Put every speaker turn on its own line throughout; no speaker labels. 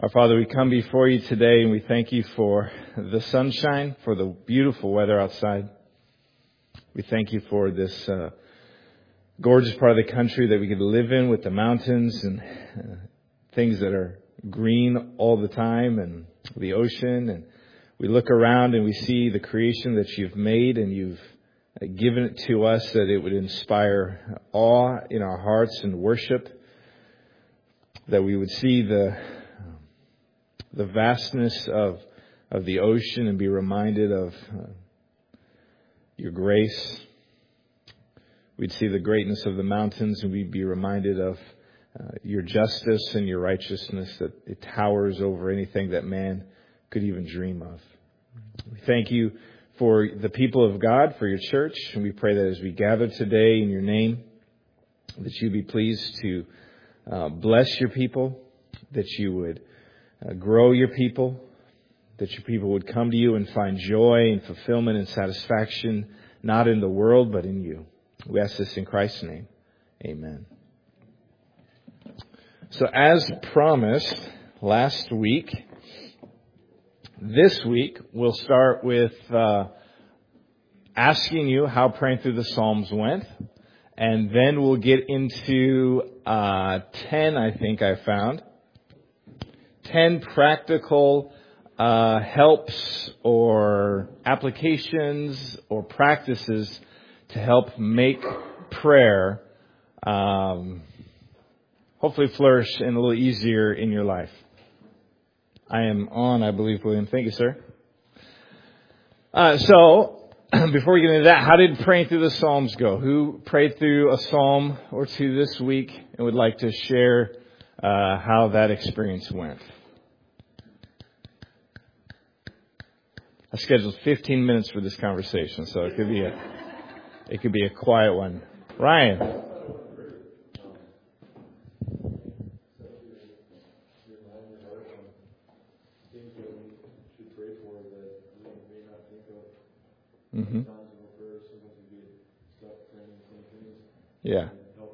Our Father, we come before you today and we thank you for the sunshine, for the beautiful weather outside. We thank you for this gorgeous part of the country that we get to live in with the mountains and things that are green all the time and the ocean. And we look around and we see the creation that you've made and you've given it to us that it would inspire awe in our hearts and worship, that we would see the vastness of the ocean and be reminded of your grace. We'd see the greatness of the mountains and we'd be reminded of your justice and your righteousness, that it towers over anything that man could even dream of. We thank you for the people of God, for your church, and we pray that as we gather today in your name, that you be pleased to bless your people, that you would grow your people, that your people would come to you and find joy and fulfillment and satisfaction, not in the world, but in you. We ask this in Christ's name. Amen. So as promised last week, this week we'll start with asking you how praying through the Psalms went. And then we'll get into 10, I think I found. 10 practical helps or applications or practices to help make prayer hopefully flourish and a little easier in your life. I am on, I believe, William. Thank you, sir. So, before we get into that, how did praying through the Psalms go? Who prayed through a psalm or two this week and would like to share how that experience went? I scheduled 15 minutes for this conversation, so it could be a quiet one. Ryan. Mm-hmm. Yeah.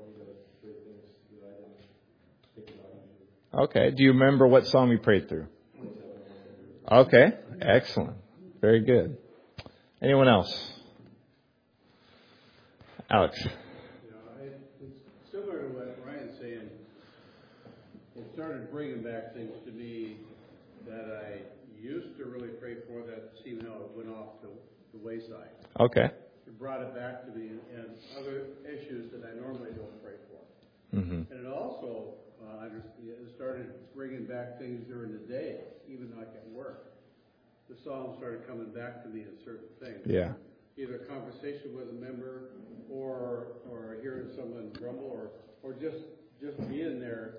Okay. Do you remember what psalm you prayed through? Okay. Excellent. Very good. Anyone else? Alex.
It's similar to what Ryan's saying. It started bringing back things to me that I used to really pray for that seemed how it went off the wayside.
Okay.
It brought it back to me and other issues that I normally don't pray for.
Mm-hmm.
And it also it started bringing back things during the day, even like at work. The Psalms started coming back to me in certain things.
Yeah.
Either a conversation with a member or hearing someone grumble or just being there.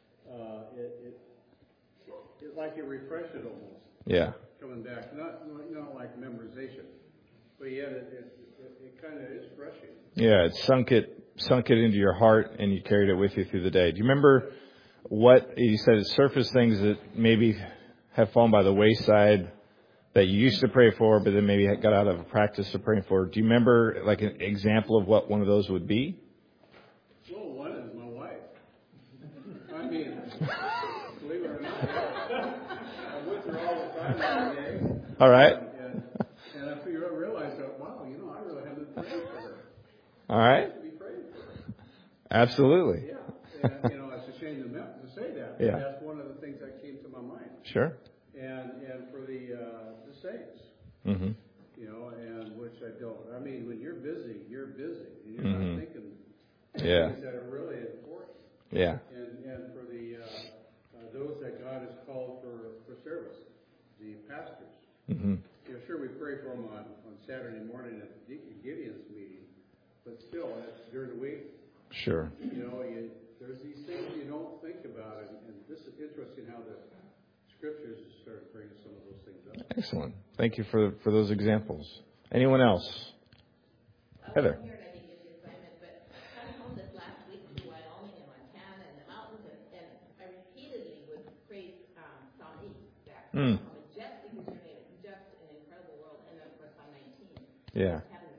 It like it refreshed it almost.
Yeah.
Coming back. Not like memorization. But yet it kind of is refreshing.
Yeah, it sunk it into your heart and you carried it with you through the day. Do you remember what you said? It surfaced things that maybe have fallen by the wayside that you used to pray for, but then maybe got out of a practice of praying for. Do you remember like an example of what one of those would be?
Well, one is my wife. I mean, believe it or not, I'm with her all the time every day.
All right.
And I realized that, wow, I really haven't prayed for her.
All right.
I have to be praying for her.
Absolutely.
Yeah. And, it's a shame to say that. But
yeah.
That's one of the things that came to my mind.
Sure.
And for the saints.
Mm-hmm.
And which I don't. I mean, when you're busy. And you're
mm-hmm.
not thinking things that are really important.
Yeah.
And for the those that God has called for service, the pastors.
Mm-hmm.
Sure, we pray for them on Saturday morning at the Gideon's meeting, but still, that's during the week.
Sure.
There's these things you don't think about, and this is interesting how the Scriptures start bringing some of those things up.
Excellent. Thank you for those examples. Anyone else? Heather.
I'm here and I didn't get the assignment, but I was home this last week to Wyoming and Montana and the mountains, and I repeatedly would praise Psalm 8 back. Just because your name is just an incredible world, and then of course Psalm 19.
Yeah.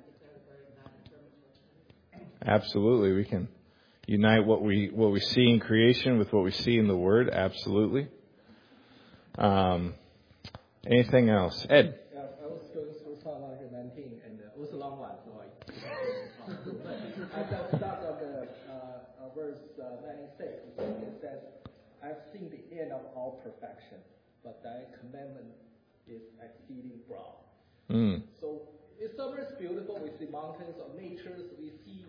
Absolutely, we can unite what we see in creation with what we see in the Word. Absolutely. Anything else? Ed?
Yeah, I was going through Psalm 119, and it was a long one, so I got stuck on the verse 96. It says, I've seen the end of all perfection, but thy commandment is exceeding broad. So it's always beautiful. We see mountains or natures. We see,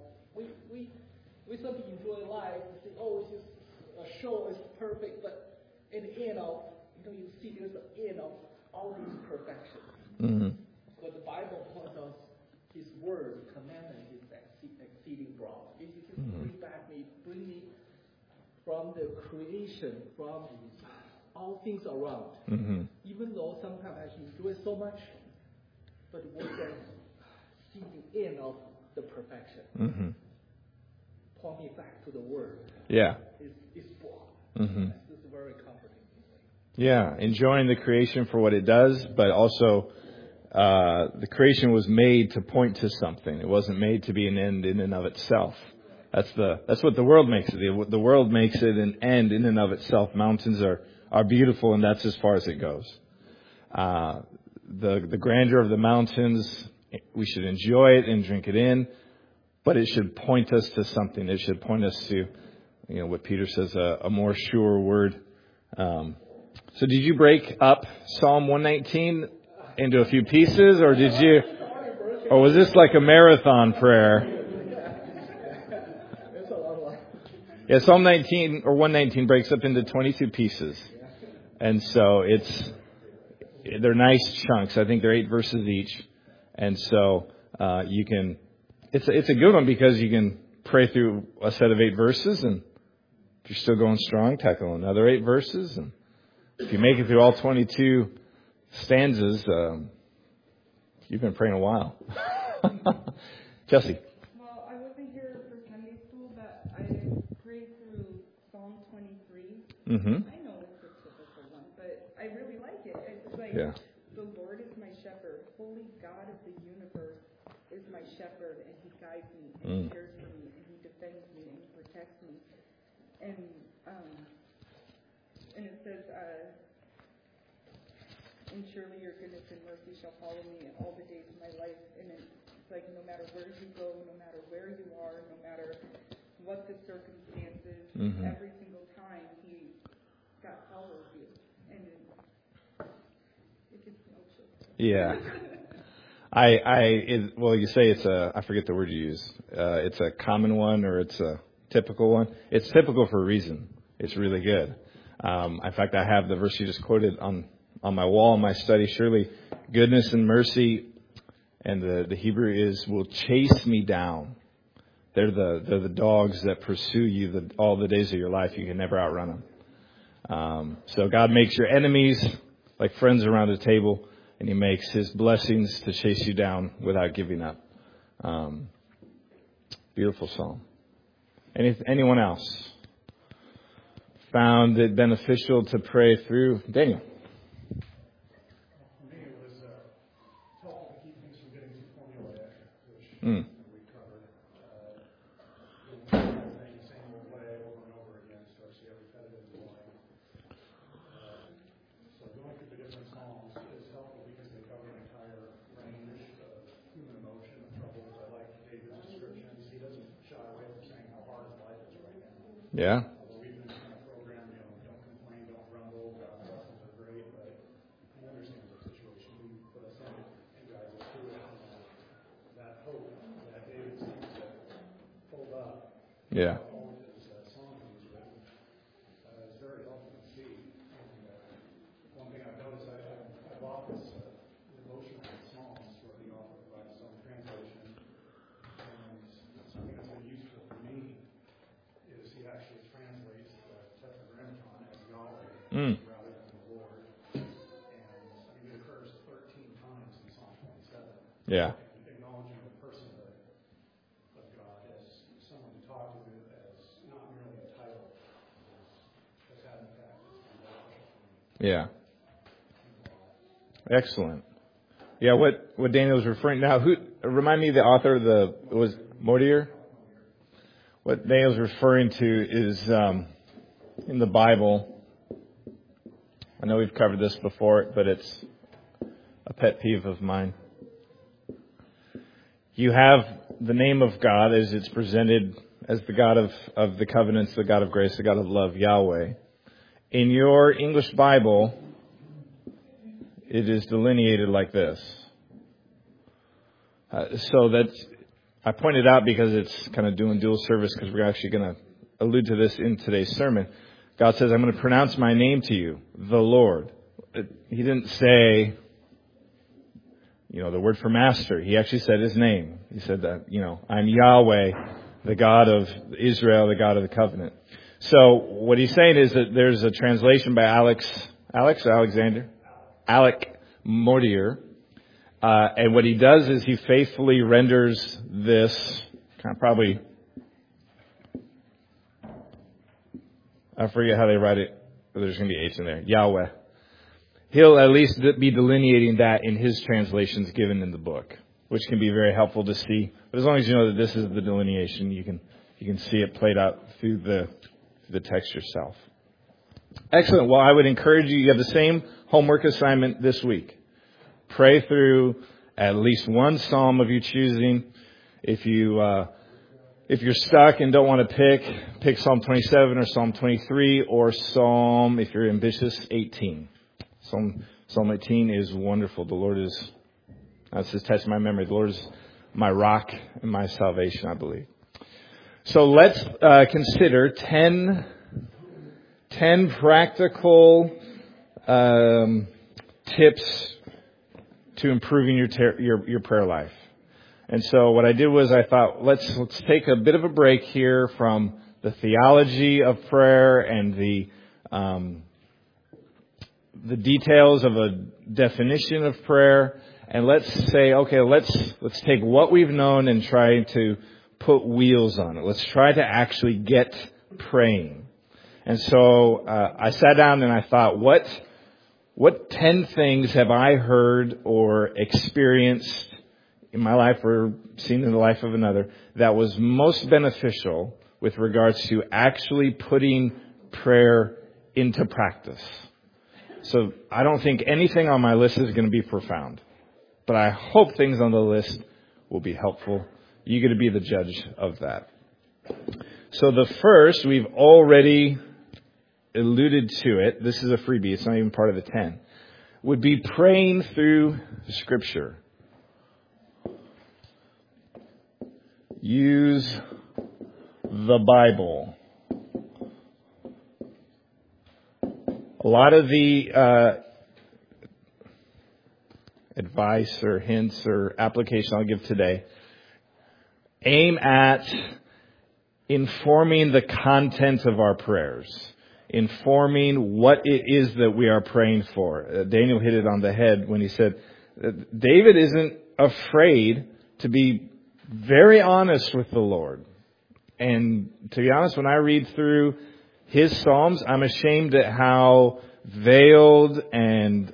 we sometimes enjoy life. We say, oh, it's just a show is perfect, but in the end of, you see there's an end of all these perfections. But the Bible tells us His word, commandment is exceeding broad. It just bring me from the creation, from all things around. Even though sometimes I enjoy so much, but we can see the end of the perfection. Point me back to the word.
Yeah.
It's broad. It's very comforting.
Yeah, enjoying the creation for what it does, but also the creation was made to point to something. It wasn't made to be an end in and of itself. That's what the world makes it. The world makes it an end in and of itself. Mountains are beautiful, and that's as far as it goes. The grandeur of the mountains, we should enjoy it and drink it in, but it should point us to something. It should point us to, what Peter says, a more sure word. So did you break up Psalm 119 into a few pieces, or was this like a marathon prayer? Yeah, Psalm 19 or 119 breaks up into 22 pieces. And so they're nice chunks. I think they're 8 verses each. And so it's a good one because you can pray through a set of 8 verses, and if you're still going strong, tackle another 8 verses, and if you make it through all 22 stanzas, you've been praying a while. Jesse.
Well, I wasn't here for Sunday school, but I prayed through Psalm 23. I know it's a typical one, but I really like it. It's like, The Lord is my shepherd. Holy God of the universe is my shepherd, and He guides me, and He cares for me, and He defends me, and He protects me. And it says, and surely your goodness and mercy shall follow me all the days of my life. And it's like no matter where you go, no matter where you are, no matter what the circumstances, every single time God follows you. And it gets emotional.
Yeah. You say I forget the word you use. It's a common one or it's a typical one. It's typical for a reason. It's really good. In fact, I have the verse you just quoted on my wall in my study. Surely goodness and mercy, and the Hebrew is, will chase me down. They're the dogs that pursue you all the days of your life. You can never outrun them. So God makes your enemies like friends around a table, and He makes His blessings to chase you down without giving up. Beautiful psalm. Anyone else found it beneficial to pray through? Daniel.
For me, it was helpful to keep things from getting too formulaic, which we covered. Saying the same old way over and over again starts to get repetitive and boring. So going through the different psalms is helpful because they cover an entire range of human emotion and troubles. I like David's descriptions. He doesn't shy away from saying how hard his life is right now.
Yeah. Yeah.
It's very helpful to see. One thing I've noticed, I bought this devotional Psalms where the author provides his own translation, and something that's been useful for me is he actually translates the Tetragrammaton as Yahweh rather than the Lord, and it occurs 13 times in Psalm 27.
Yeah. Yeah. Excellent. Yeah, what Daniel was referring now, remind me the author was Mortier? What Daniel's referring to is in the Bible, I know we've covered this before, but it's a pet peeve of mine. You have the name of God as it's presented as the God of the covenants, the God of grace, the God of love, Yahweh. In your English Bible, it is delineated like this. So that's, I pointed out because it's kind of doing dual service, because we're actually going to allude to this in today's sermon. God says, I'm going to pronounce my name to you, the Lord. He didn't say, the word for master. He actually said his name. He said that, I'm Yahweh, the God of Israel, the God of the covenant. So what he's saying is that there's a translation by Alec Mortier. And what he does is he faithfully renders this, I forget how they write it, but there's going to be H in there, Yahweh. He'll at least be delineating that in his translations given in the book, which can be very helpful to see. But as long as you know that this is the delineation, you can see it played out through the text yourself. Excellent. Well, I would encourage you have the same homework assignment this week. Pray through at least one psalm of your choosing. If you're stuck and don't want to pick Psalm 27 or Psalm 23 or Psalm, if you're ambitious, 18. Psalm 18 is wonderful. The Lord is, that's just touching my memory. The Lord is my rock and my salvation, I believe. So let's consider 10 practical tips to improving your prayer life. And so what I did was I thought, let's take a bit of a break here from the theology of prayer and the details of a definition of prayer, and let's say, okay, let's take what we've known and try to put wheels on it. Let's try to actually get praying. And so I sat down and I thought, what 10 things have I heard or experienced in my life or seen in the life of another that was most beneficial with regards to actually putting prayer into practice? So I don't think anything on my list is going to be profound, but I hope things on the list will be helpful. You get to be the judge of that. So the first, we've already alluded to it. This is a freebie. It's not even part of the 10. Would be praying through Scripture. Use the Bible. A lot of the advice or hints or application I'll give today aim at informing the content of our prayers, informing what it is that we are praying for. Daniel hit it on the head when he said, David isn't afraid to be very honest with the Lord. And to be honest, when I read through his Psalms, I'm ashamed at how veiled and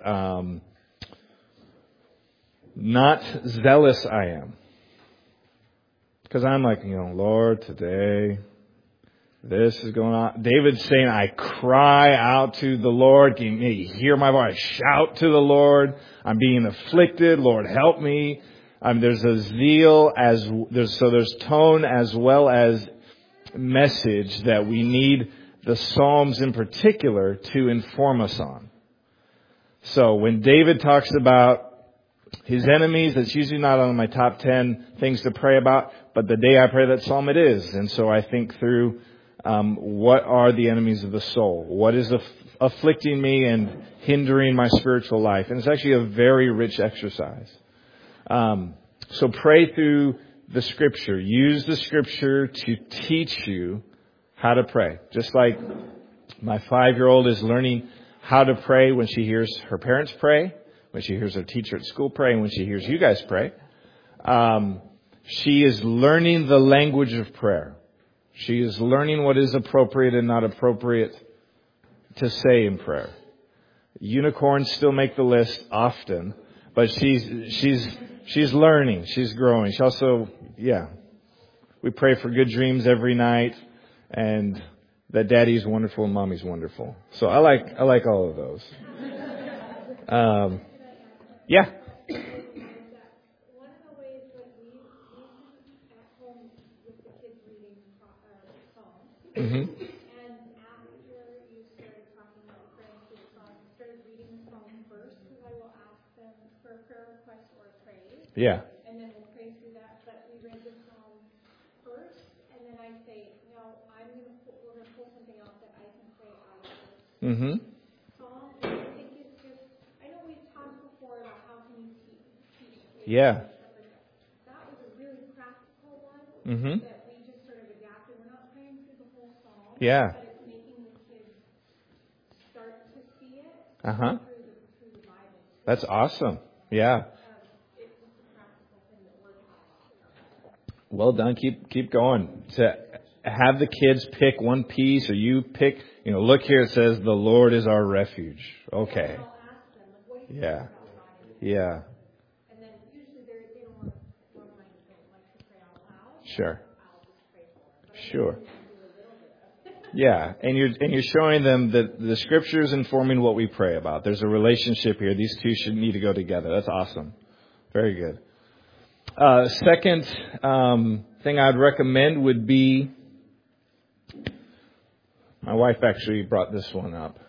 not zealous I am. Because I'm like, Lord, today, this is going on. David's saying, I cry out to the Lord. Can you hear my voice? I shout to the Lord. I'm being afflicted. Lord, help me. There's a zeal there's tone as well as message that we need the Psalms in particular to inform us on. So when David talks about his enemies, that's usually not on my top 10 things to pray about, but the day I pray that Psalm it is. And so I think through what are the enemies of the soul? What is afflicting me and hindering my spiritual life? And it's actually a very rich exercise. So pray through the Scripture. Use the Scripture to teach you how to pray. Just like my 5-year-old is learning how to pray when she hears her parents pray, when she hears her teacher at school pray, and when she hears you guys pray. She is learning the language of prayer. She is learning what is appropriate and not appropriate to say in prayer. Unicorns still make the list often, but she's learning. She's growing. She also, we pray for good dreams every night, and that Daddy's wonderful and Mommy's wonderful. So I like all of those. Yeah.
One of the ways that we at home with the kids reading Psalms, and after you started talking about praying through the Psalms, I started reading the Psalm first, because I will ask them for a prayer request or a praise.
Yeah.
And then we'll pray through that. But we read the Psalm first, and then I say, no, we're going to pull something out that I can pray out of this. Psalm. I think it's just, I know we've talked before about how can you teach.
Yeah.
That was a really practical one that we just sort of adapted. We're not praying through the whole psalm,
Yeah.
but it's making the kids start to see it through the Bible.
That's awesome. Yeah.
It's just a practical thing that we're doing.
Well done. Keep going. To have the kids pick one piece, or you pick, look here, it says the Lord is our refuge. Okay.
I'll ask them, like, what do you
Yeah.
think about God?
Yeah.
And then usually they don't want to pray out loud.
Sure.
I'll just pray for them.
Sure. Yeah, and you're showing them that the Scriptures informing what we pray about. There's a relationship here. These two should need to go together. That's awesome. Very good. Second thing I'd recommend would be, my wife actually brought this one up.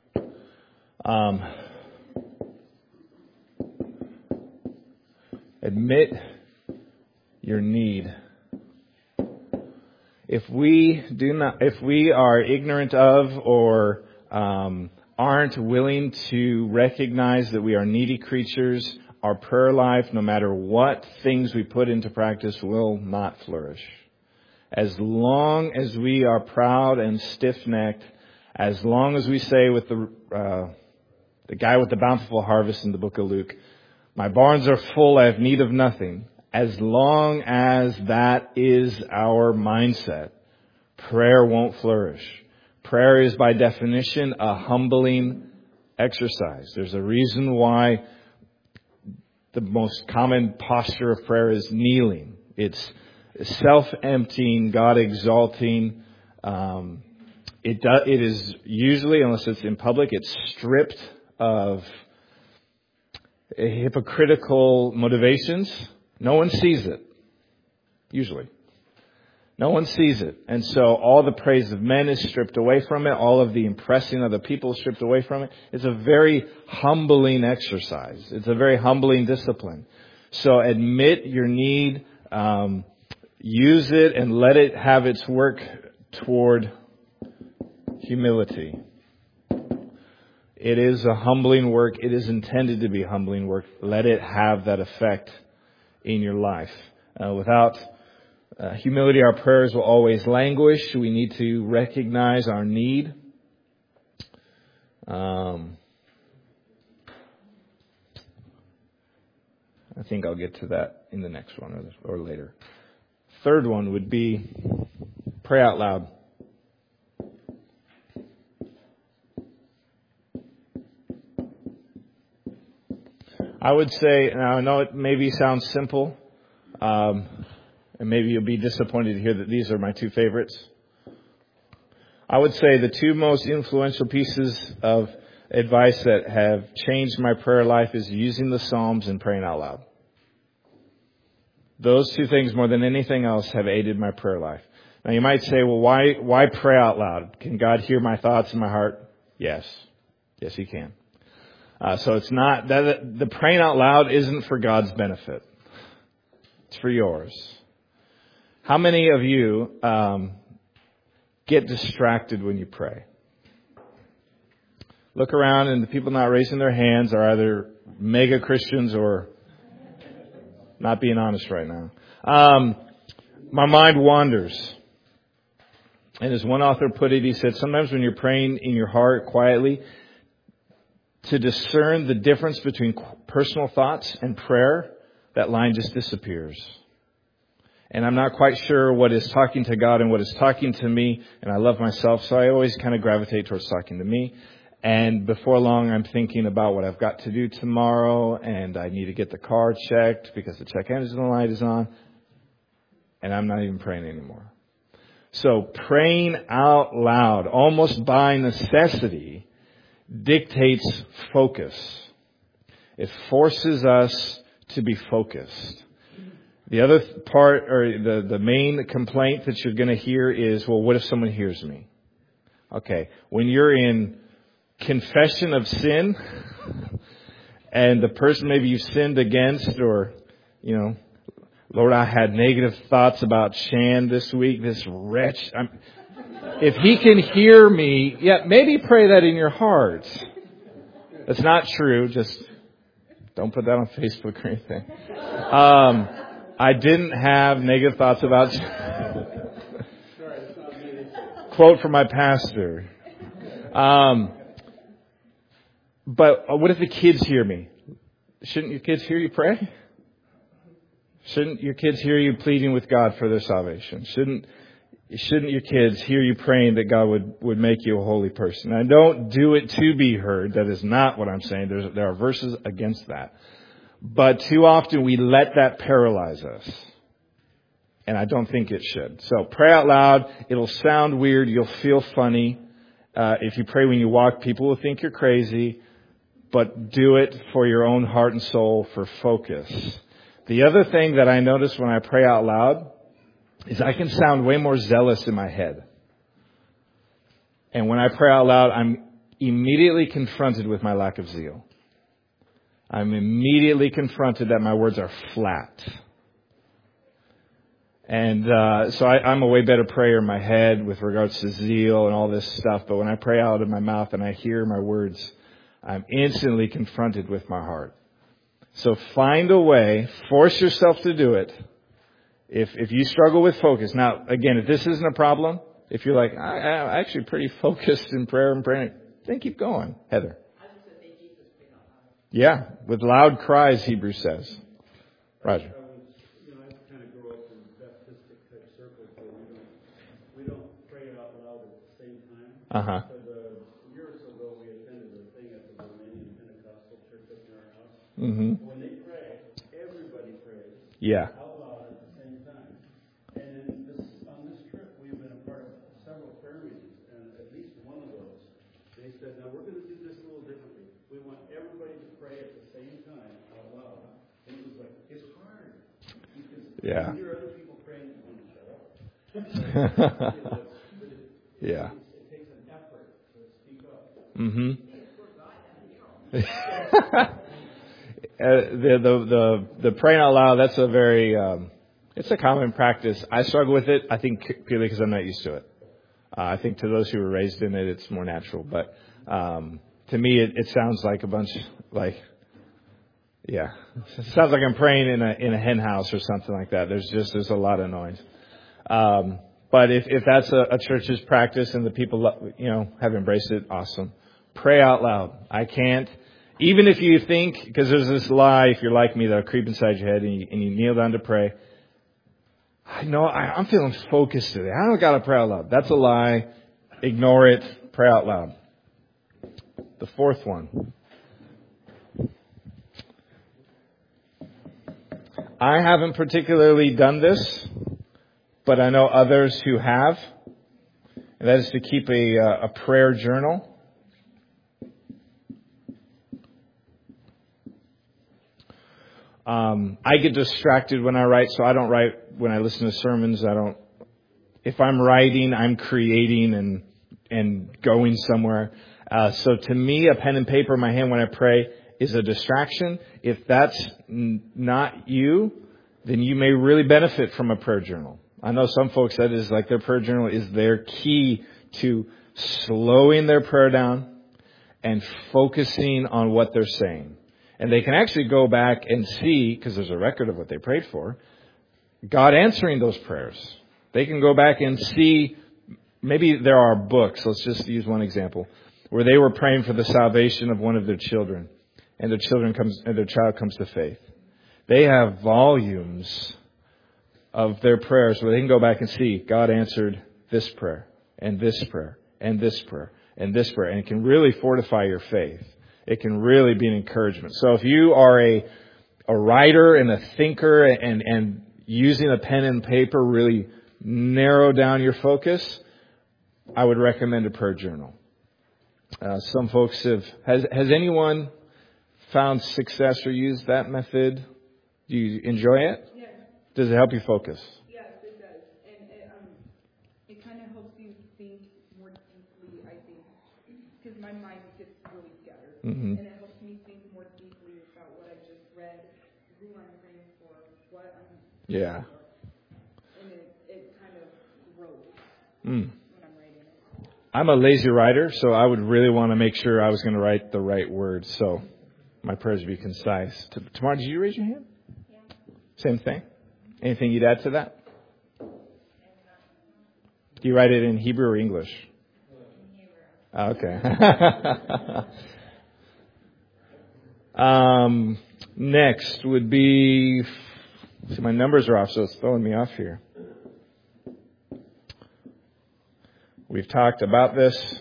Admit your need. If we are ignorant of or aren't willing to recognize that we are needy creatures, our prayer life, no matter what things we put into practice, will not flourish. As long as we are proud and stiff-necked, as long as we say with the guy with the bountiful harvest in the book of Luke, my barns are full, I have need of nothing. As long as that is our mindset, prayer won't flourish. Prayer is by definition a humbling exercise. There's a reason why the most common posture of prayer is kneeling. It's self-emptying, God-exalting. It is usually, unless it's in public, it's stripped of hypocritical motivations. No one sees it, usually. No one sees it. And so all the praise of men is stripped away from it. All of the impressing of the people is stripped away from it. It's a very humbling exercise. It's a very humbling discipline. So admit your need, use it, and let it have its work toward humility. It is a humbling work. It is intended to be humbling work. Let it have that effect in your life. Without humility, our prayers will always languish. We need to recognize our need. I think I'll get to that in the next one or later. Third one would be pray out loud. I would say, now I know it maybe sounds simple, and maybe you'll be disappointed to hear that these are my two favorites. I would say the two most influential pieces of advice that have changed my prayer life is using the Psalms and praying out loud. Those two things, more than anything else, have aided my prayer life. Now you might say, well, why pray out loud? Can God hear my thoughts in my heart? Yes. Yes, He can. So it's not that the praying out loud isn't for God's benefit. It's for yours. How many of you get distracted when you pray? Look around, and the people not raising their hands are either mega Christians or not being honest right now. My mind wanders. And as one author put it, he said, sometimes when you're praying in your heart quietly, to discern the difference between personal thoughts and prayer, that line just disappears. And I'm not quite sure what is talking to God and what is talking to me. And I love myself, so I always kind of gravitate towards talking to me. And before long, I'm thinking about what I've got to do tomorrow, and I need to get the car checked because the check engine light is on. And I'm not even praying anymore. So praying out loud, almost by necessity, dictates focus. It forces us to be focused. The other part, or the main complaint that you're going to hear is, well, what if someone hears me? Okay, when you're in confession of sin, and the person maybe you sinned against, or, Lord, I had negative thoughts about Shan this week, this wretch. If he can hear me, maybe pray that in your heart. That's not true. Just don't put that on Facebook or anything. I didn't have negative thoughts about Shan. Quote from my pastor. But what if the kids hear me? Shouldn't your kids hear you pray? Shouldn't your kids hear you pleading with God for their salvation? Shouldn't your kids hear you praying that God would make you a holy person? I don't do it to be heard. That is not what I'm saying. There are verses against that. But too often we let that paralyze us. And I don't think it should. So pray out loud. It'll sound weird. You'll feel funny. If you pray when you walk, people will think you're crazy. But do it for your own heart and soul, for focus. The other thing that I notice when I pray out loud is I can sound way more zealous in my head. And when I pray out loud, I'm immediately confronted with my lack of zeal. I'm immediately confronted that my words are flat. And so I'm a way better prayer in my head with regards to zeal and all this stuff. But when I pray out of my mouth and I hear my words, I'm instantly confronted with my heart. So find a way, force yourself to do it. If you struggle with focus. Now, again, if this isn't a problem, if you're like, I'm actually pretty focused in prayer and praying, then keep going. Heather. Yeah, with loud cries, Hebrews says. Roger.
I kind of grew up in Baptistic type circles where we don't pray out loud at the same time.
Uh-huh.
A year or so ago, we attended a thing at the Romanian Pentecostal church up in our house.
Mm-hmm.
When they pray, everybody prays.
Yeah.
Out loud at the same time. And on this trip, we've been a part of several prayer meetings, and at least one of those, they said, now we're going to do this a little differently. We want everybody to pray at the same time out loud. And it was like, it's hard. Because
Yeah.
you hear other people praying, you want to shut up.
Yeah.
It takes an effort to speak up.
Mm-hmm. The praying out loud, that's a very, it's a common practice. I struggle with it, I think, purely because I'm not used to it. I think to those who were raised in it, it's more natural. But to me, it sounds like a bunch, it sounds like I'm praying in a hen house or something like that. There's a lot of noise. But if that's a church's practice and the people, have embraced it, awesome. Pray out loud. I can't. Even if you think, because there's this lie, if you're like me, that'll creep inside your head and you kneel down to pray. I know, I'm feeling focused today. I don't got to pray out loud. That's a lie. Ignore it. Pray out loud. The fourth one. I haven't particularly done this, but I know others who have. And that is to keep a prayer journal. I get distracted when I write, so I don't write when I listen to sermons. If I'm writing, I'm creating and going somewhere. So to me, a pen and paper in my hand when I pray is a distraction. If that's not you, then you may really benefit from a prayer journal. I know some folks that is like their prayer journal is their key to slowing their prayer down and focusing on what they're saying. And they can actually go back and see, because there's a record of what they prayed for, God answering those prayers. They can go back and see, maybe there are books, let's just use one example, where they were praying for the salvation of one of their children, and their child comes to faith. They have volumes of their prayers where they can go back and see, God answered this prayer, and this prayer, and this prayer, and this prayer, and it can really fortify your faith. It can really be an encouragement. So if you are a writer and a thinker and using a pen and paper really narrow down your focus, I would recommend a prayer journal. Some folks has anyone found success or used that method? Do you enjoy it?
Yes.
Does it help you focus?
Yes, it does. And it kind of helps you think more deeply, I think, because my mind gets really scattered.
Mm-hmm.
And it helps me think more deeply about what I just read, who I'm praying for, what I'm
Yeah.
for. And it kind of grows
Mm.
when I'm writing it.
I'm a lazy writer, so I would really want to make sure I was going to write the right words. So my prayers would be concise. Tamara, did you raise your hand?
Yeah.
Same thing. Anything you'd add to that? Do you write it in Hebrew or English? In Hebrew. Okay. Next would be, see, my numbers are off, so it's throwing me off here. We've talked about this.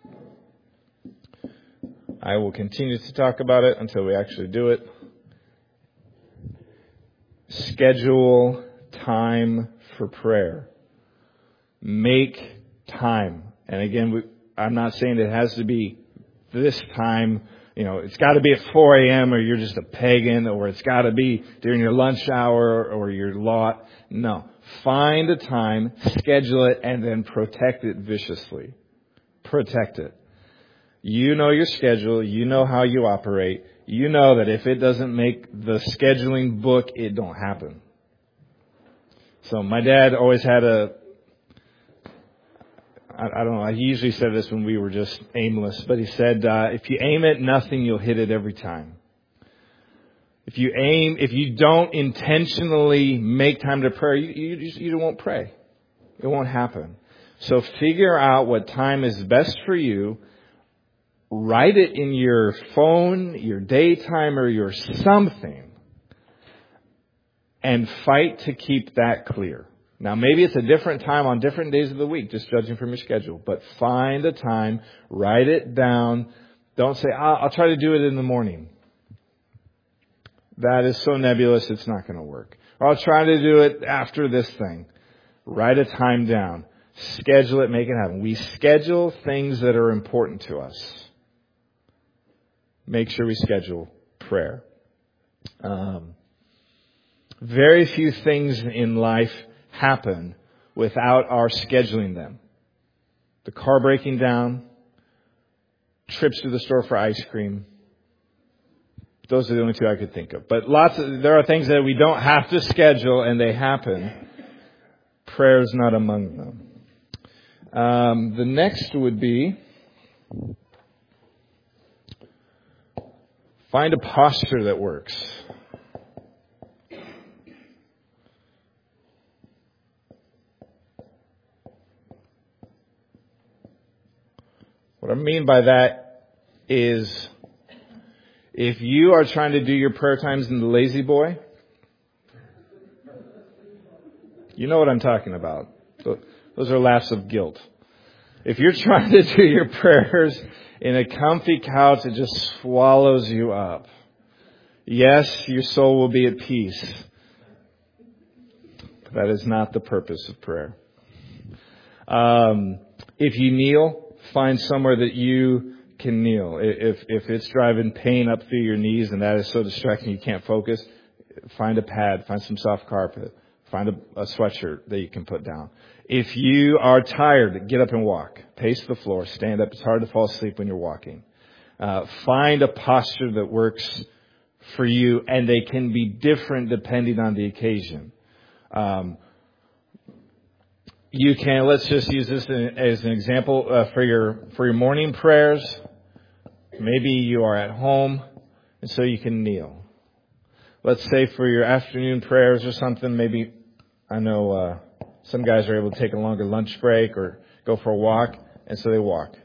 I will continue to talk about it until we actually do it. Schedule time for prayer. Make time. And again, I'm not saying it has to be this time. It's got to be at 4 a.m. or you're just a pagan, or it's got to be during your lunch hour or your lot. No. Find a time, schedule it, and then protect it viciously. Protect it. You know your schedule. You know how you operate. You know that if it doesn't make the scheduling book, it don't happen. So my dad always had I don't know, he usually said this when we were just aimless, but he said, if you aim at nothing, you'll hit it every time. If you don't intentionally make time to pray, you won't pray. It won't happen. So figure out what time is best for you. Write it in your phone, your daytime, or your something. And fight to keep that clear. Now, maybe it's a different time on different days of the week, just judging from your schedule. But find a time, write it down. Don't say, I'll try to do it in the morning. That is so nebulous, it's not going to work. Or I'll try to do it after this thing. Write a time down. Schedule it, make it happen. We schedule things that are important to us. Make sure we schedule prayer. Very few things in life happen without our scheduling them. The car breaking down, trips to the store for ice cream. Those are the only two I could think of. But there are things that we don't have to schedule and they happen. Prayer is not among them. The next would be find a posture that works. What I mean by that is if you are trying to do your prayer times in the lazy boy, you know what I'm talking about. Those are laughs of guilt. If you're trying to do your prayers in a comfy couch, it just swallows you up. Yes, your soul will be at peace. But that is not the purpose of prayer. If you kneel, find somewhere that you can kneel. If it's driving pain up through your knees and that is so distracting you can't focus, find a pad, find some soft carpet, find a sweatshirt that you can put down. If you are tired, get up and walk. Pace the floor, stand up. It's hard to fall asleep when you're walking. Find a posture that works for you, and they can be different depending on the occasion. You can, let's just use this as an example for your morning prayers. Maybe you are at home, and so you can kneel. Let's say for your afternoon prayers or something, maybe, I know some guys are able to take a longer lunch break or go for a walk, and so they walk.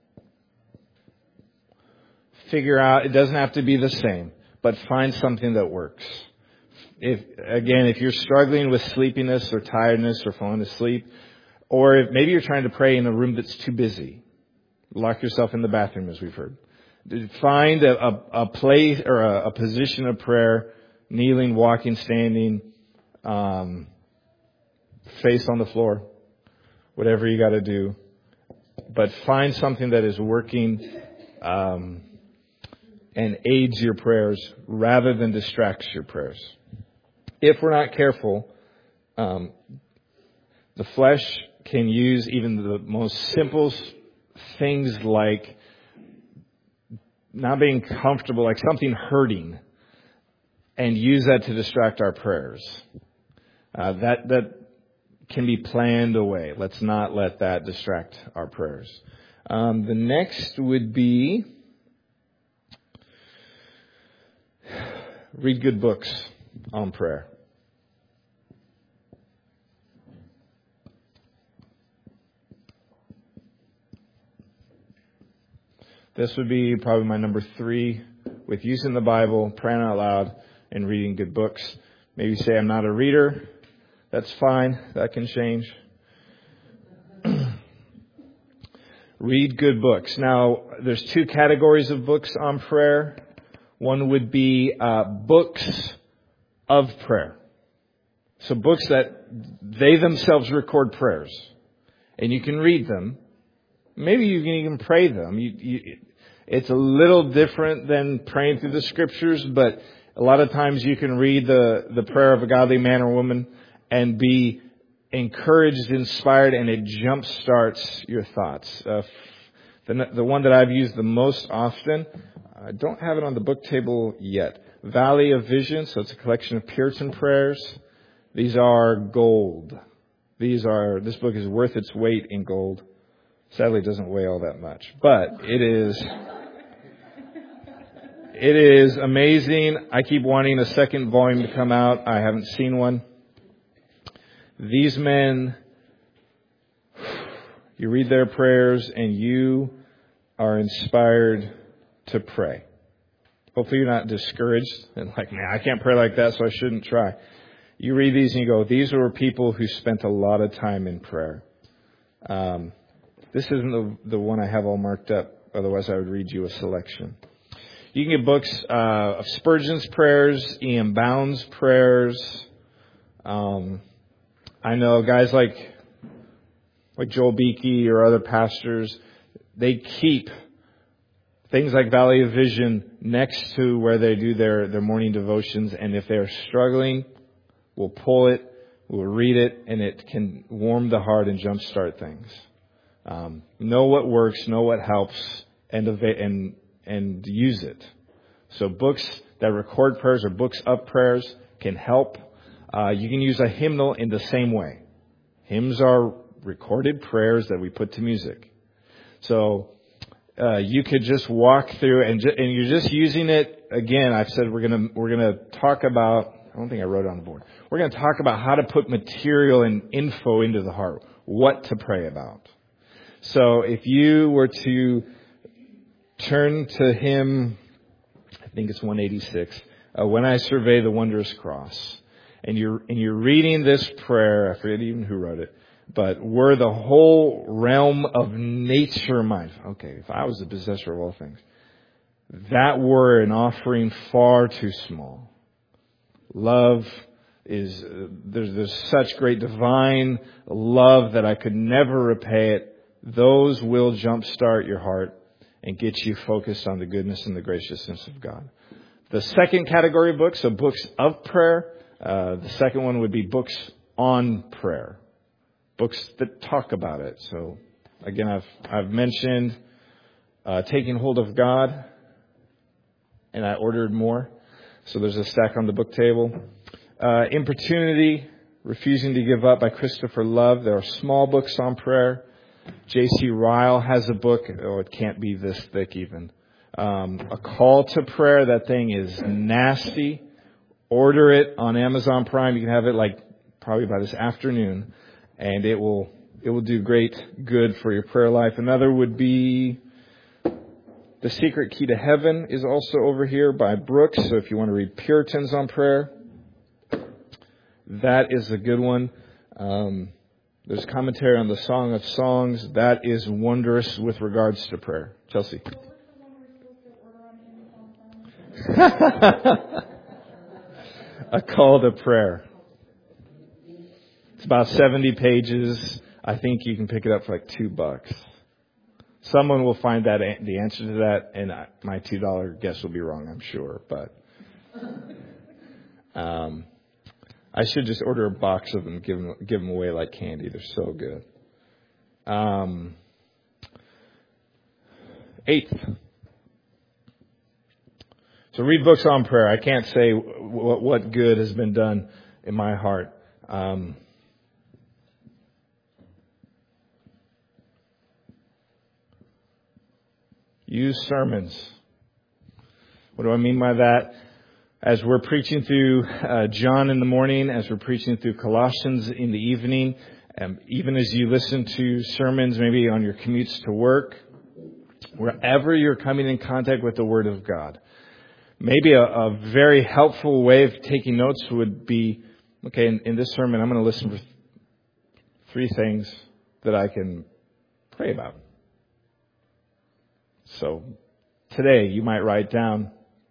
Figure out, it doesn't have to be the same, but find something that works. If you're struggling with sleepiness or tiredness or falling asleep, or if maybe you're trying to pray in a room that's too busy, lock yourself in the bathroom, as we've heard. Find a place or a position of prayer, kneeling, walking, standing, face on the floor, whatever you got to do. But find something that is working and aids your prayers rather than distracts your prayers. If we're not careful, the flesh can use even the most simple things like not being comfortable, like something hurting, and use that to distract our prayers. That can be planned away. Let's not let that distract our prayers. The next would be read good books on prayer. This would be probably my number 3 with using the Bible, praying out loud, and reading good books. Maybe say I'm not a reader. That's fine. That can change. Read good books. Now, there's 2 categories of books on prayer. One would be books of prayer. So books that they themselves record prayers. And you can read them. Maybe you can even pray them. It's a little different than praying through the scriptures, but a lot of times you can read the prayer of a godly man or woman and be encouraged, inspired, and it jumpstarts your thoughts. The one that I've used the most often, I don't have it on the book table yet. Valley of Vision, so it's a collection of Puritan prayers. These are gold. This book is worth its weight in gold. Sadly, it doesn't weigh all that much, but it is amazing. I keep wanting a second volume to come out. I haven't seen one. These men, you read their prayers and you are inspired to pray. Hopefully you're not discouraged and like, man, I can't pray like that, so I shouldn't try. You read these and you go, these were people who spent a lot of time in prayer. This isn't the one I have all marked up. Otherwise, I would read you a selection. You can get books of Spurgeon's prayers, Ian Bound's prayers. I know guys like Joel Beakey or other pastors, they keep things like Valley of Vision next to where they do their morning devotions. And if they're struggling, we'll pull it, we'll read it, and it can warm the heart and jumpstart things. Know what works, know what helps, and use it. So books that record prayers or books of prayers can help. You can use a hymnal in the same way. Hymns are recorded prayers that we put to music. So you could just walk through and you're just using it. Again, I've said we're gonna talk about. I don't think I wrote it on the board. We're going to talk about how to put material and info into the heart, what to pray about. So if you were to turn to hymn, I think it's 186, When I Survey the Wondrous Cross, and you're reading this prayer, I forget even who wrote it, but were the whole realm of nature mine. Okay, if I was the possessor of all things, that were an offering far too small. Love is, there's such great divine love that I could never repay it. Those will jumpstart your heart and get you focused on the goodness and the graciousness of God. The second category of books, so books of prayer. The second one would be books on prayer. Books that talk about it. So again, I've mentioned Taking Hold of God, and I ordered more. So there's a stack on the book table. Importunity, Refusing to Give Up by Christopher Love. There are small books on prayer. J.C. Ryle has a book. Oh, it can't be this thick even. A Call to Prayer. That thing is nasty. Order it on Amazon Prime. You can have it like probably by this afternoon. And it will do great good for your prayer life. Another would be The Secret Key to Heaven is also over here by Brooks. So if you want to read Puritans on prayer, that is a good one. There's commentary on the Song of Songs. That is wondrous with regards to prayer. Chelsea. A Call to Prayer. It's about 70 pages. I think you can pick it up for like $2. Someone will find that the answer to that, and my $2 guess will be wrong, I'm sure. But I should just order a box of them, give them away like candy. They're so good. Eighth. So read books on prayer. I can't say what good has been done in my heart. Use sermons. What do I mean by that? As we're preaching through John in the morning, as we're preaching through Colossians in the evening, even as you listen to sermons maybe on your commutes to work, wherever you're coming in contact with the Word of God, maybe a very helpful way of taking notes would be, okay, in this sermon I'm going to listen for 3 things that I can pray about. So today you might write down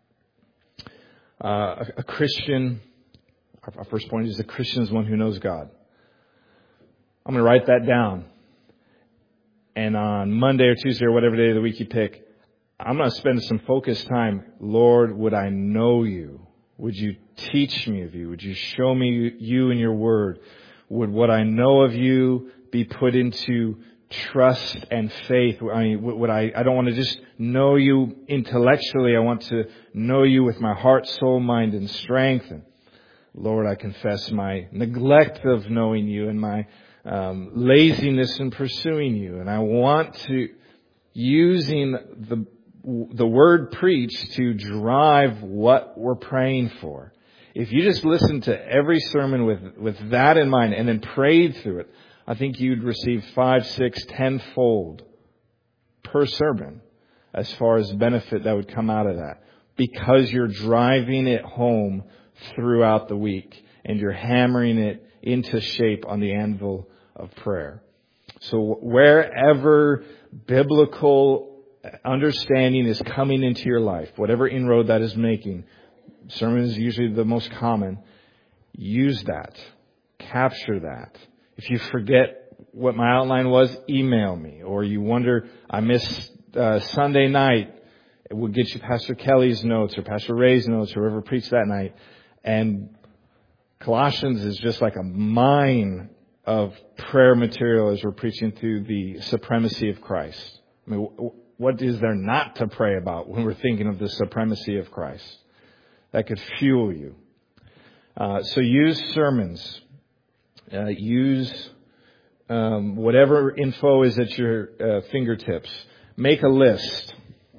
a Christian. Our first point is a Christian is one who knows God. I'm going to write that down. And on Monday or Tuesday or whatever day of the week you pick, I'm going to spend some focused time. Lord, would I know you? Would you teach me of you? Would you show me you in your word? Would what I know of you be put into trust and faith? I mean, I don't want to just know you intellectually. I want to know you with my heart, soul, mind, and strength. And Lord, I confess my neglect of knowing you and my laziness in pursuing you. And I want to, using the word preached to drive what we're praying for. If you just listen to every sermon with that in mind and then prayed through it, I think you'd receive 5, 6, 10-fold per sermon as far as benefit that would come out of that. Because you're driving it home throughout the week and you're hammering it into shape on the anvil of prayer. So wherever biblical understanding is coming into your life, whatever inroad that is making, sermon is usually the most common, use that. Capture that. If you forget what my outline was, email me. Or you wonder, I missed Sunday night, we'll get you Pastor Kelly's notes or Pastor Ray's notes or whoever preached that night. And Colossians is just like a mine of prayer material as we're preaching through the supremacy of Christ. I mean, what is there not to pray about when we're thinking of the supremacy of Christ? That could fuel you. So use sermons. Use whatever info is at your fingertips. Make a list.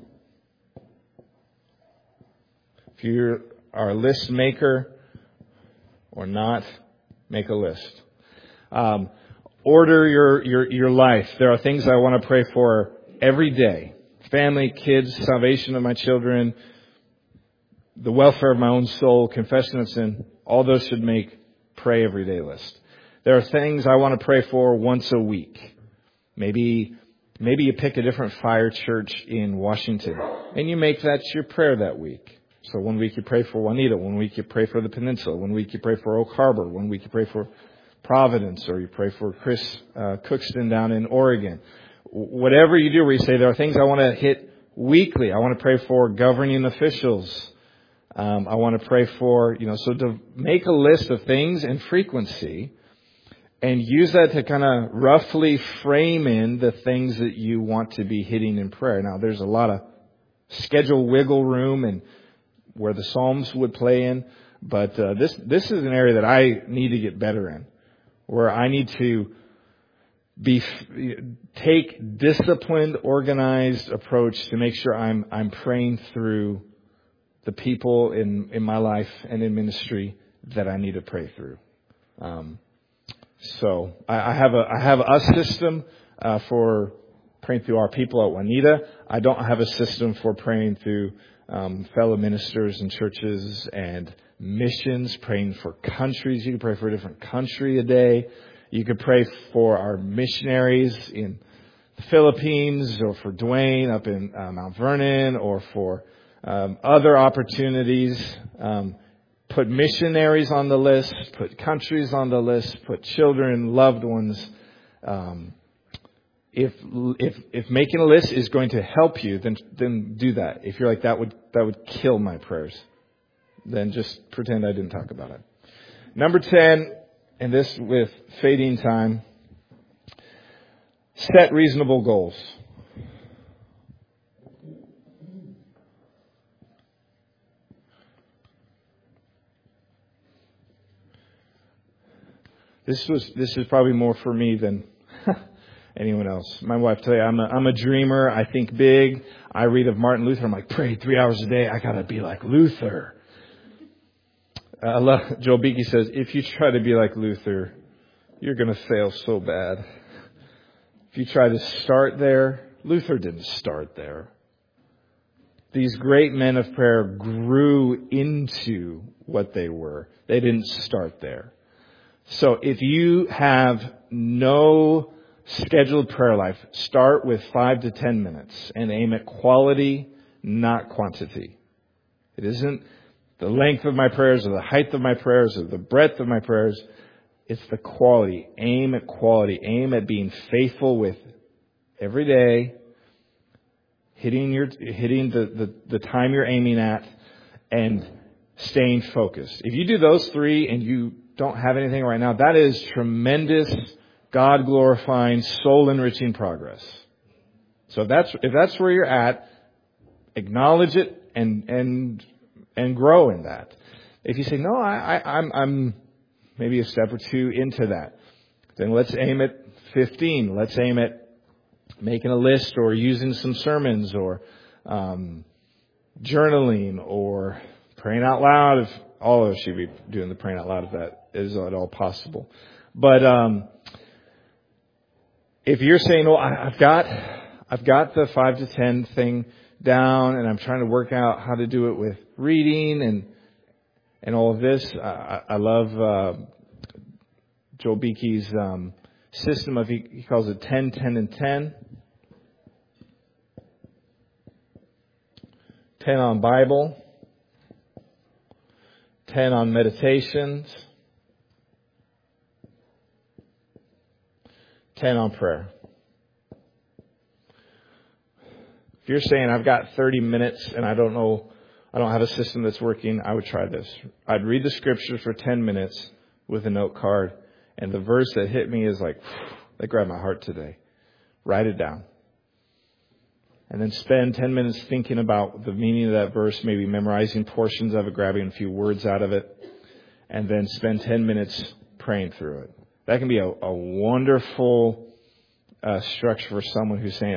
If you are a list maker or not, make a list. Order your life. There are things I want to pray for every day. Family, kids, salvation of my children, the welfare of my own soul, confession of sin. All those should make pray every day list. There are things I want to pray for once a week. Maybe you pick a different fire church in Washington and you make that your prayer that week. So one week you pray for Juanita, one week you pray for the Peninsula, one week you pray for Oak Harbor, one week you pray for Providence, or you pray for Chris Cookston down in Oregon. Whatever you do where you say there are things I want to hit weekly. I want to pray for governing officials. I want to pray for, so to make a list of things and frequency and use that to kind of roughly frame in the things that you want to be hitting in prayer. Now, there's a lot of schedule wiggle room and where the Psalms would play in, but this is an area that I need to get better in, where I need to take disciplined, organized approach to make sure I'm praying through the people in my life and in ministry that I need to pray through. So I have a system for praying through our people at Juanita. I don't have a system for praying through fellow ministers and churches and missions, praying for countries. You can pray for a different country a day. You could pray for our missionaries in the Philippines, or for Dwayne up in Mount Vernon, or for other opportunities. Put missionaries on the list, put countries on the list, put children, loved ones. If making a list is going to help you, then do that. If you're like, that would kill my prayers, then just pretend I didn't talk about it. Number 10, and this with fading time, set reasonable goals. This is probably more for me than anyone else. My wife tell you, I'm a dreamer. I think big. I read of Martin Luther. I'm like, pray 3 hours a day. I gotta be like Luther. Joel Beakey says, if you try to be like Luther, you're gonna fail so bad. If you try to start there, Luther didn't start there. These great men of prayer grew into what they were. They didn't start there. So if you have no scheduled prayer life, start with 5 to 10 minutes and aim at quality, not quantity. It isn't the length of my prayers or the height of my prayers or the breadth of my prayers. It's the quality. Aim at quality. Aim at being faithful with every day, hitting the time you're aiming at, and staying focused. If you do those three and you don't have anything right now, that is tremendous, God-glorifying, soul-enriching progress. So if that's where you're at, acknowledge it and grow in that. If you say, no, I'm maybe a step or two into that, then let's aim at 15. Let's aim at making a list or using some sermons or journaling or praying out loud. If all of us should be doing the praying out loud if that is at all possible. But if you're saying, "Oh, I've got the 5 to 10 thing down, and I'm trying to work out how to do it with reading and all of this," I love Joel Beakey's system of he calls it 10, 10, and 10. 10 on Bible, 10 on meditations, 10 on prayer. If you're saying, I've got 30 minutes and I don't have a system that's working, I would try this. I'd read the scriptures for 10 minutes with a note card, and the verse that hit me is like, that grabbed my heart today. Write it down. And then spend 10 minutes thinking about the meaning of that verse, maybe memorizing portions of it, grabbing a few words out of it, and then spend 10 minutes praying through it. That can be a wonderful structure for someone who's saying,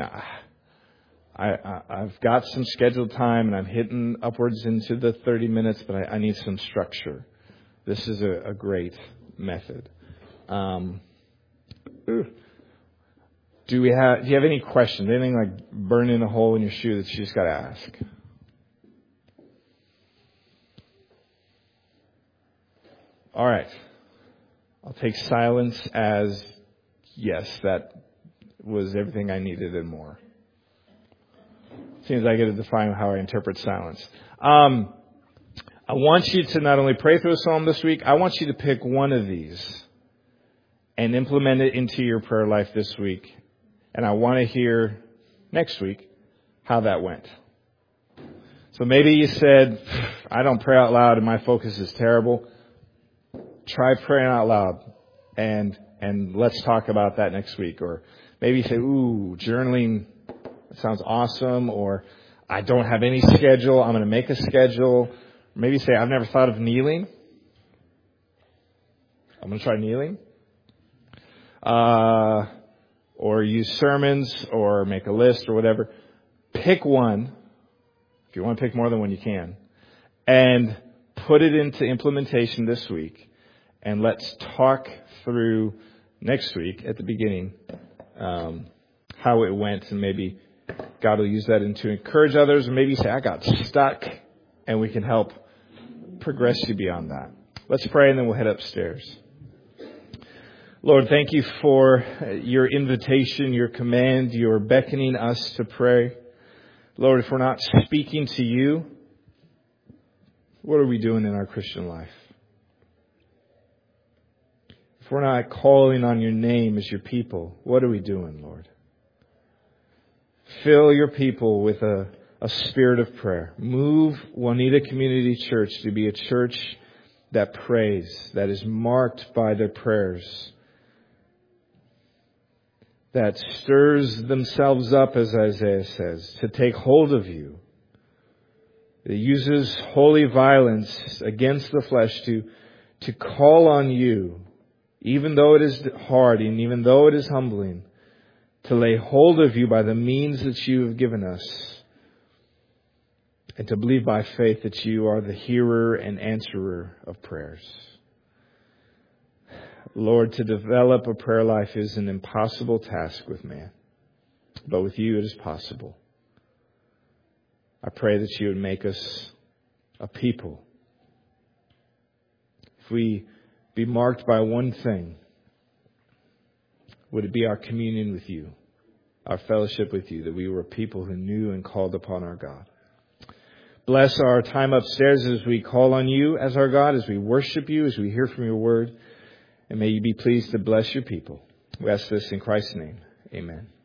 I've got some scheduled time and I'm hitting upwards into the 30 minutes, but I need some structure. This is a great method. Do you have any questions? Anything like burning a hole in your shoe that you just got to ask? All right. I'll take silence as yes, that was everything I needed and more. Seems I get to define how I interpret silence. I want you to not only pray through a psalm this week, I want you to pick one of these and implement it into your prayer life this week. And I want to hear next week how that went. So maybe you said, I don't pray out loud and my focus is terrible. Try praying out loud and let's talk about that next week. Or maybe you say, journaling sounds awesome. Or I don't have any schedule. I'm going to make a schedule. Maybe you say, I've never thought of kneeling. I'm going to try kneeling. Or use sermons or make a list or whatever. Pick one. If you want to pick more than one, you can. And put it into implementation this week. And let's talk through next week at the beginning how it went. And maybe God will use that to encourage others. Or maybe you say, I got stuck. And we can help progress you beyond that. Let's pray and then we'll head upstairs. Lord, thank you for your invitation, your command, your beckoning us to pray. Lord, if we're not speaking to you, What are we doing in our Christian life? If we're not calling on your name as your people, what are we doing, Lord? Fill your people with a spirit of prayer. Move Juanita Community Church to be a church that prays, that is marked by their prayers, that stirs themselves up, as Isaiah says, to take hold of you. It uses holy violence against the flesh to call on you, even though it is hard and even though it is humbling, to lay hold of you by the means that you have given us, and to believe by faith that you are the hearer and answerer of prayers. Lord, to develop a prayer life is an impossible task with man, but with you it is possible. I pray that you would make us a people. If we be marked by one thing, would it be our communion with you, our fellowship with you, that we were a people who knew and called upon our God. Bless our time upstairs as we call on you as our God, as we worship you, as we hear from your word. And may you be pleased to bless your people. We ask this in Christ's name. Amen.